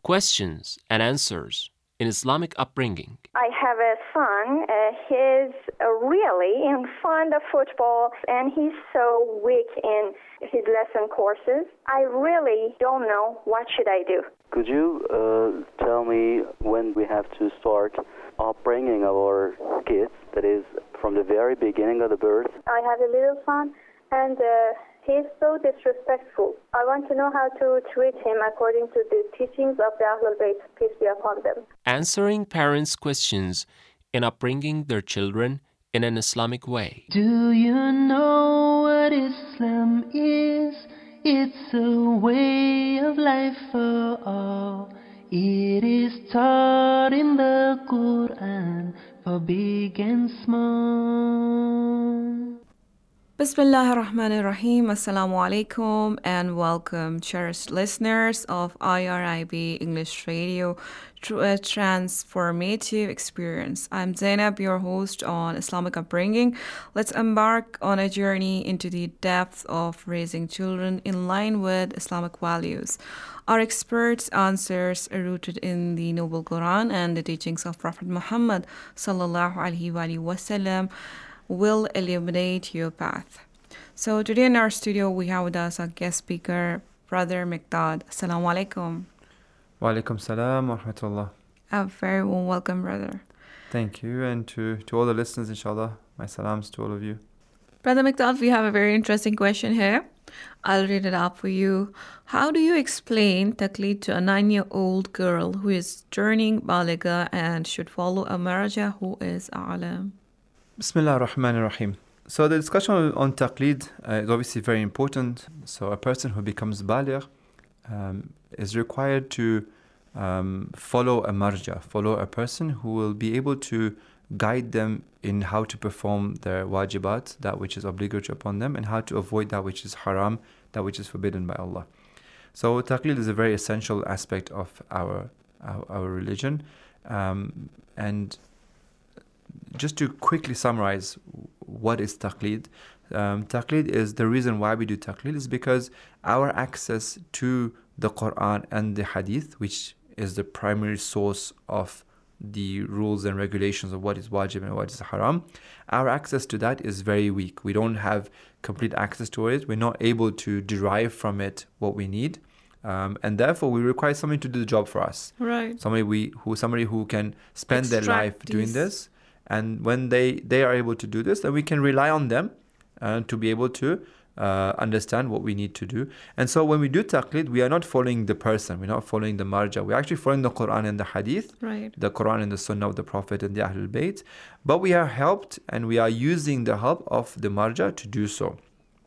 questions and answers in Islamic upbringing. I have a son. He's really fond of football, and he's so weak in his lesson courses. I really don't know what should I do. Could you tell me when we have to start upbringing our kids, that is, from the very beginning of the birth? I have a little son, and he's so disrespectful. I want to know how to treat him according to the teachings of the Ahlul Bayt, peace be upon them. Answering parents' questions in upbringing their children in an Islamic way. Do you know what Islam is? It's a way of life for all. It is taught in the Quran for big and small. Bismillah ar-Rahman ar-Rahim. Assalamu alaikum and welcome, cherished listeners of IRIB English Radio through a transformative experience. I'm Zainab, your host on Islamic Upbringing. Let's embark on a journey into the depth of raising children in line with Islamic values. Our experts' answers are rooted in the Noble Quran and the teachings of Prophet Muhammad sallallahu alaihi wasallam will illuminate your path. So today in our studio we have with us a guest speaker, Brother Miqdad. Assalamu alaikum. Wa alaikum salam wa rahmatullah. A very warm welcome, brother. Thank you, and to all the listeners, inshallah, my salams to all of you. Brother Miqdad, we have a very interesting question here. I'll read it out for you. How do you explain taqleed to a 9-year-old girl who is turning baligha and should follow a marja who is a'lam? Bismillah ar-Rahman ar-Rahim. So the discussion on taqleed is obviously very important. So a person who becomes baligh is required to follow a marja, follow a person who will be able to guide them in how to perform their wajibat, that which is obligatory upon them, and how to avoid that which is haram, that which is forbidden by Allah. So taqleed is a very essential aspect of our religion. And just to quickly summarize what is taqleed. Taqleed is the reason why we do taqleed is because our access to the Quran and the Hadith, which is the primary source of the rules and regulations of what is wajib and what is haram, our access to that is very weak. We don't have complete access to it. We're not able to derive from it what we need. And therefore, we require somebody to do the job for us. Right. Somebody who can spend their life doing this. And when they are able to do this, then we can rely on them to be able to understand what we need to do. And so when we do taqleed, we are not following the person. We're not following the marja. We're actually following the Quran and the Hadith, right. The Quran and the Sunnah of the Prophet and the Ahlul Bayt. But we are helped and we are using the help of the marja to do so.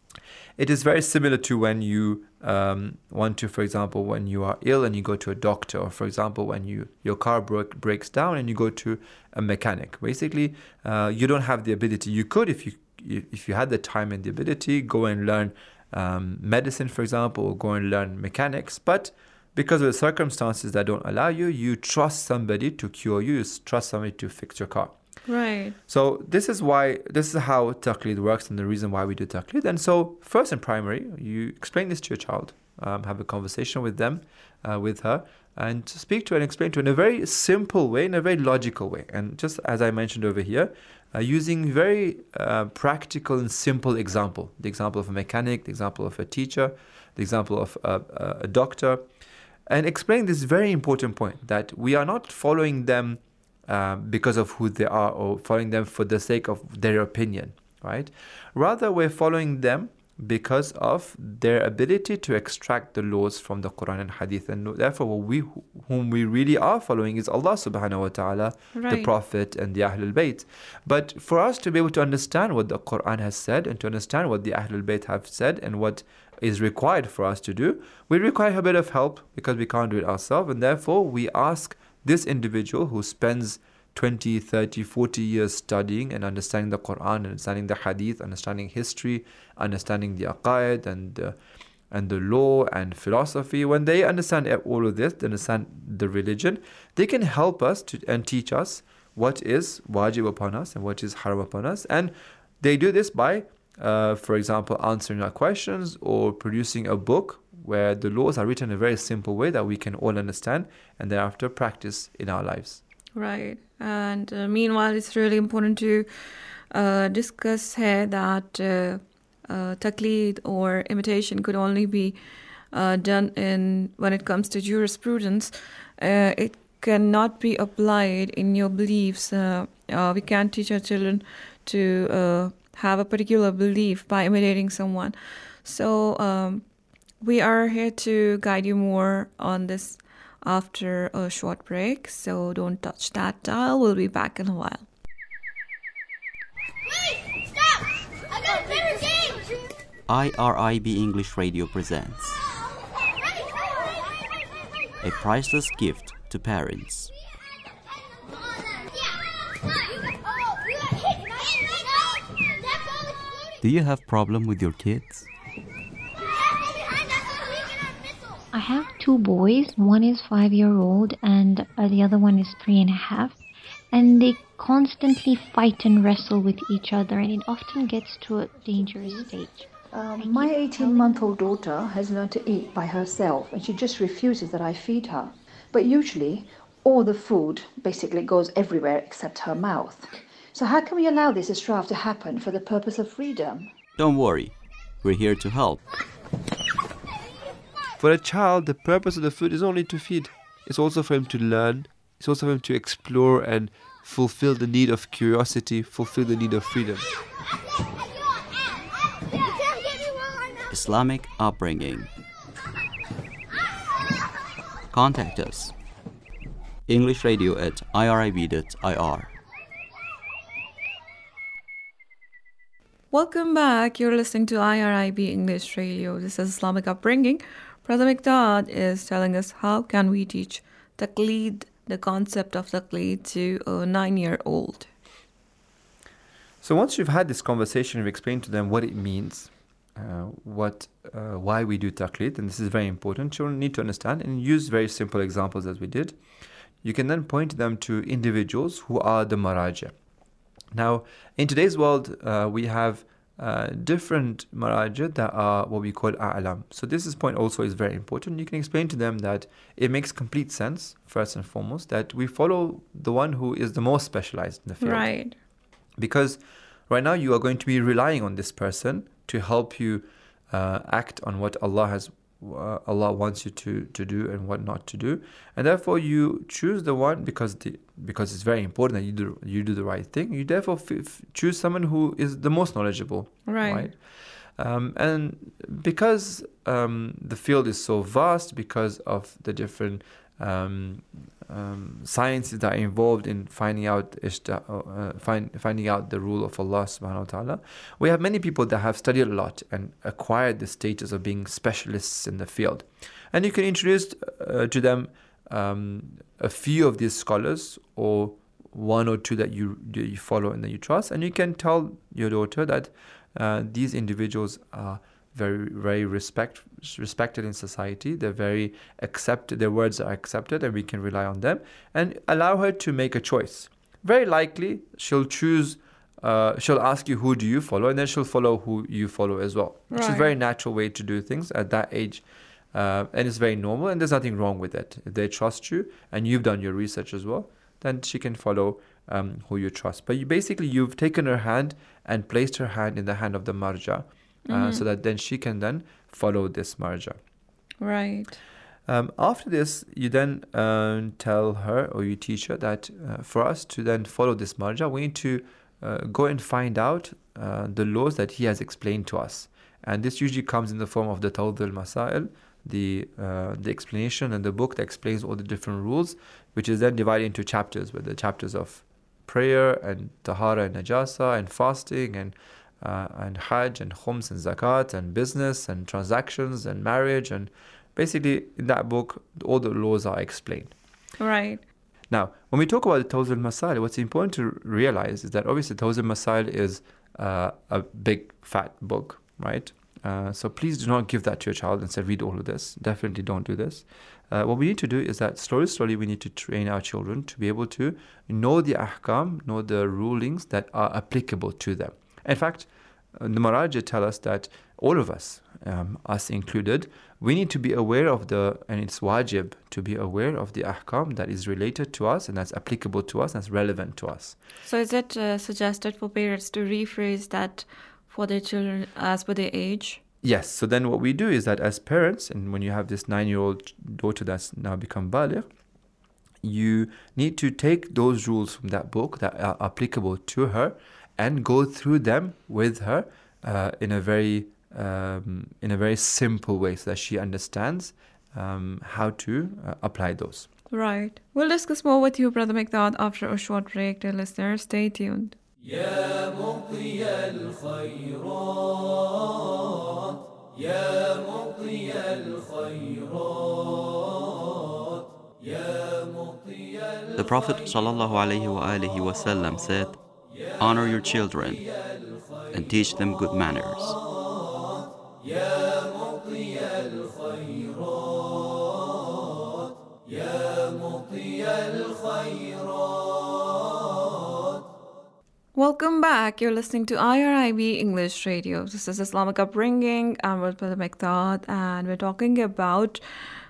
It is very similar to when you want to, for example, when you are ill and you go to a doctor, or for example, when your car breaks down and you go to a mechanic. Basically, you don't have the ability. You could, if you had the time and the ability, go and learn medicine, for example, or go and learn mechanics. But because of the circumstances that don't allow you, you trust somebody to cure you. You trust somebody to fix your car. Right. So this is how taqleed works and the reason why we do taqleed. And so first and primary, you explain this to your child, have a conversation with them, with her, and speak to her and explain to her in a very simple way, in a very logical way. And just as I mentioned over here, using very practical and simple example. The example of a mechanic, the example of a teacher, the example of a doctor. And explain this very important point that we are not following them because of who they are or following them for the sake of their opinion, right? Rather, we're following them because of their ability to extract the laws from the Quran and Hadith. And therefore, whom we really are following is Allah subhanahu wa ta'ala, right. The Prophet and the Ahlul Bayt. But for us to be able to understand what the Quran has said and to understand what the Ahlul Bayt have said and what is required for us to do, we require a bit of help because we can't do it ourselves. And therefore, we ask this individual who spends 20, 30, 40 years studying and understanding the Quran, understanding the Hadith, understanding history, understanding the aqaid and the law and philosophy. When they understand all of this, they understand the religion, they can help us and teach us what is wajib upon us and what is haram upon us. And they do this by, for example, answering our questions or producing a book where the laws are written in a very simple way that we can all understand and thereafter practice in our lives. Right. And meanwhile, it's really important to discuss here that taqleed or imitation could only be done when it comes to jurisprudence. It cannot be applied in your beliefs. We can't teach our children to have a particular belief by imitating someone. So we are here to guide you more on this after a short break. So don't touch that dial. We'll be back in a while. Wait! Stop! I got a better game! IRIB English Radio presents a priceless gift to parents. Do you have problem with your kids? I have two boys. One is 5-year-old and the other one is 3.5. And they constantly fight and wrestle with each other, and it often gets to a dangerous stage. My 18-month-old daughter has learned to eat by herself, and she just refuses that I feed her. But usually, all the food basically goes everywhere except her mouth. So how can we allow this strife to happen for the purpose of freedom? Don't worry, we're here to help. For a child, the purpose of the food is only to feed. It's also for him to learn. It's also for him to explore and fulfill the need of curiosity, fulfill the need of freedom. Islamic upbringing. Contact us. englishradio@irib.ir. Welcome back. You're listening to IRIB English Radio. This is Islamic Upbringing. Brother Miqdad is telling us how can we teach taqleed, the concept of taqleed, to a 9-year-old. So once you've had this conversation, you've explained to them what it means, why we do taqleed, and this is very important. Children need to understand and use very simple examples as we did. You can then point them to individuals who are the maraja. Now, in today's world, we have different maraja that are what we call a'lam. So this point also is very important. You can explain to them that it makes complete sense, first and foremost, that we follow the one who is the most specialized in the field. Right. Because right now you are going to be relying on this person to help you act on what Allah wants you to do and what not to do, and therefore you choose the one because it's very important that you do the right thing. You therefore choose someone who is the most knowledgeable, right? And because the field is so vast, because of the different sciences that are involved in finding out the rule of Allah subhanahu wa ta'ala, we have many people that have studied a lot and acquired the status of being specialists in the field. And you can introduce to them a few of these scholars, or one or two that you follow and that you trust, and you can tell your daughter that these individuals are very, very respected in society. They're very accepted. Their words are accepted, and we can rely on them. And allow her to make a choice. Very likely, she'll choose. She'll ask you, "Who do you follow?" And then she'll follow who you follow as well, which is a very natural way to do things at that age, and it's very normal. And there's nothing wrong with it. If they trust you and you've done your research as well, then she can follow who you trust. But you've taken her hand and placed her hand in the hand of the marja. So that then she can then follow this marja. Right. After this, you then tell her, or you teach her that for us to then follow this marja, we need to go and find out the laws that he has explained to us. And this usually comes in the form of the Tawd al-Masail, the explanation and the book that explains all the different rules, which is then divided into chapters, with the chapters of prayer and tahara and najasa and fasting and hajj and khums and zakat and business and transactions and marriage, and basically in that book all the laws are explained. Right. Now, when we talk about the Tawz al-Masail, what's important to realize is that obviously Tawz al-Masail is a big fat book, right? So please do not give that to your child and say, read all of this. Definitely don't do this. What we need to do is that slowly we need to train our children to be able to know the ahkam, know the rulings that are applicable to them. In fact, the Maraja tell us that all of us, us included, we need to be aware of and it's wajib to be aware of the ahkam that is related to us and that's applicable to us, that's relevant to us. So is it suggested for parents to rephrase that for their children as per their age? Yes. So then what we do is that as parents, and when you have this 9-year-old daughter that's now become baligh, you need to take those rules from that book that are applicable to her and go through them with her in a very simple way so that she understands how to apply those. Right. We'll discuss more with you, Brother Miqdad, after a short break. Dear listeners, stay tuned. يا مطي الخيرات يا مطي الخيرات يا مطي The Prophet ﷺ said, "Honor your children and teach them good manners." يا مطي الخيرات يا مطي الخيرات. Welcome back. You're listening to IRIB English Radio. This is Islamic Upbringing. I'm with Brother Miqdad, and we're talking about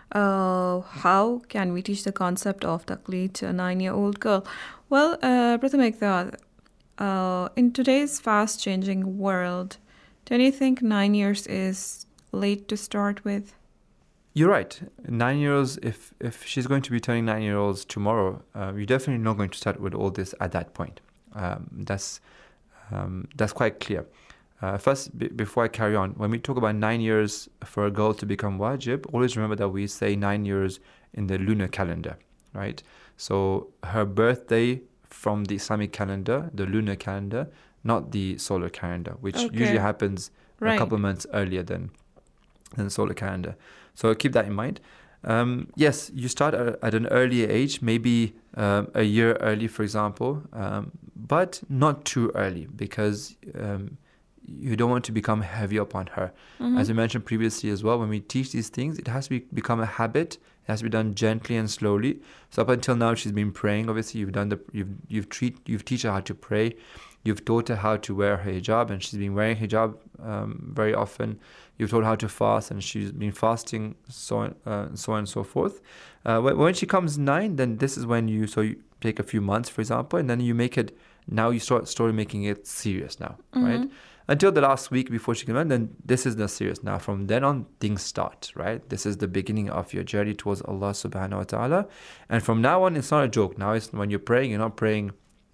how can we teach the concept of taqleed to a 9-year-old girl. Well, Brother Miqdad, in today's fast-changing world, don't you think 9 years is late to start with? You're right. 9 years, if she's going to be turning 9-year-olds tomorrow, you're definitely not going to start with all this at that point. That's quite clear. First, before I carry on, when we talk about 9 years for a girl to become wajib, always remember that we say 9 years in the lunar calendar, right? So her birthday from the Islamic calendar, the lunar calendar, not the solar calendar, which usually happens a couple of months earlier than the solar calendar. So keep that in mind. Yes, you start at an earlier age, maybe a year early, for example, but not too early because you don't want to become heavy upon her. Mm-hmm. As we mentioned previously as well, when we teach these things, it has to become a habit. It has to be done gently and slowly. So up until now, she's been praying. Obviously, you've teach her how to pray. You've taught her how to wear her hijab, and she's been wearing hijab very often. You've taught her how to fast, and she's been fasting, so on and so forth. When she comes 9, then this is when you take a few months, for example, and then you make it. Now you start making it serious now, right? Until the last week before she can learn, then this is the serious. Now from then on, things start, right? This is the beginning of your journey towards Allah subhanahu wa ta'ala. And from now on, it's not a joke. Now it's when you're praying, you're not praying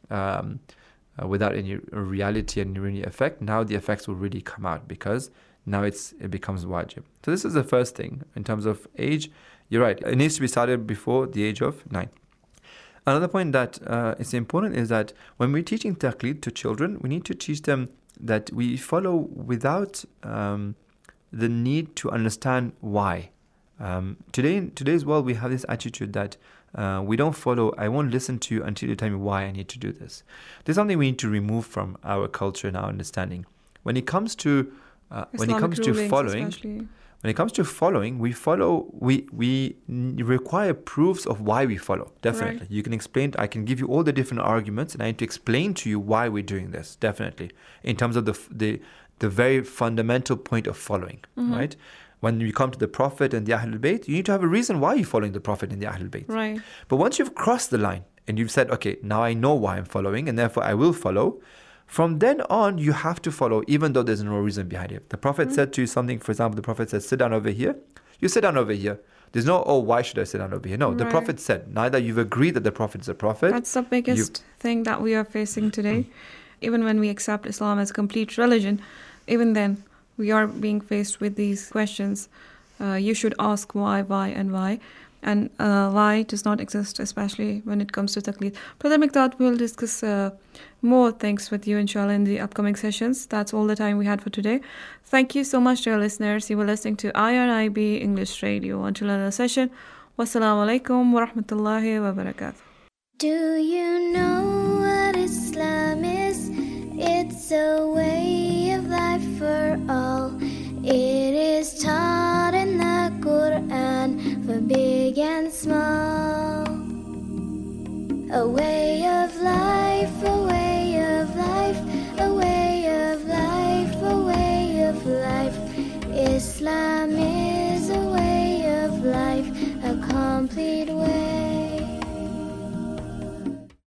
without any reality and any effect. Now the effects will really come out because now it becomes wajib. So this is the first thing. In terms of age, you're right. It needs to be started before the age of 9. Another point that is important is that when we're teaching taqleed to children, we need to teach them that we follow without the need to understand why. Today in today's world, we have this attitude that we don't follow. I won't listen to you until you tell me why I need to do this. There's something we need to remove from our culture and our understanding. When it comes to following, we follow. We require proofs of why we follow. Definitely, right. You can explain. I can give you all the different arguments, and I need to explain to you why we're doing this. Definitely, in terms of the very fundamental point of following, right? When you come to the Prophet and the Ahlul Bayt, you need to have a reason why you're following the Prophet and the Ahlul Bayt. Right. But once you've crossed the line and you've said, okay, now I know why I'm following, and therefore I will follow. From then on, you have to follow, even though there's no reason behind it. The Prophet said to you something, for example, the Prophet said, sit down over here. You sit down over here. There's no, why should I sit down over here? No, the Prophet said, neither you've agreed that the Prophet is a Prophet. That's the biggest thing that we are facing today. Even when we accept Islam as a complete religion, even then, we are being faced with these questions. You should ask why, and why. And why does not exist, especially when it comes to taqleed. Brother Miqdad, we'll discuss more things with you, inshallah, in the upcoming sessions. That's all the time we had for today. Thank you so much, dear listeners. You were listening to IRIB English Radio. Until another session, wassalamu alaikum wa rahmatullahi wa barakatuh. Do you know what Islam is? It's a way of life for all. It is taught in the Quran for big and small. A way of life, a way of life, a way of life, a way of life is Islam is a way of life, a complete way.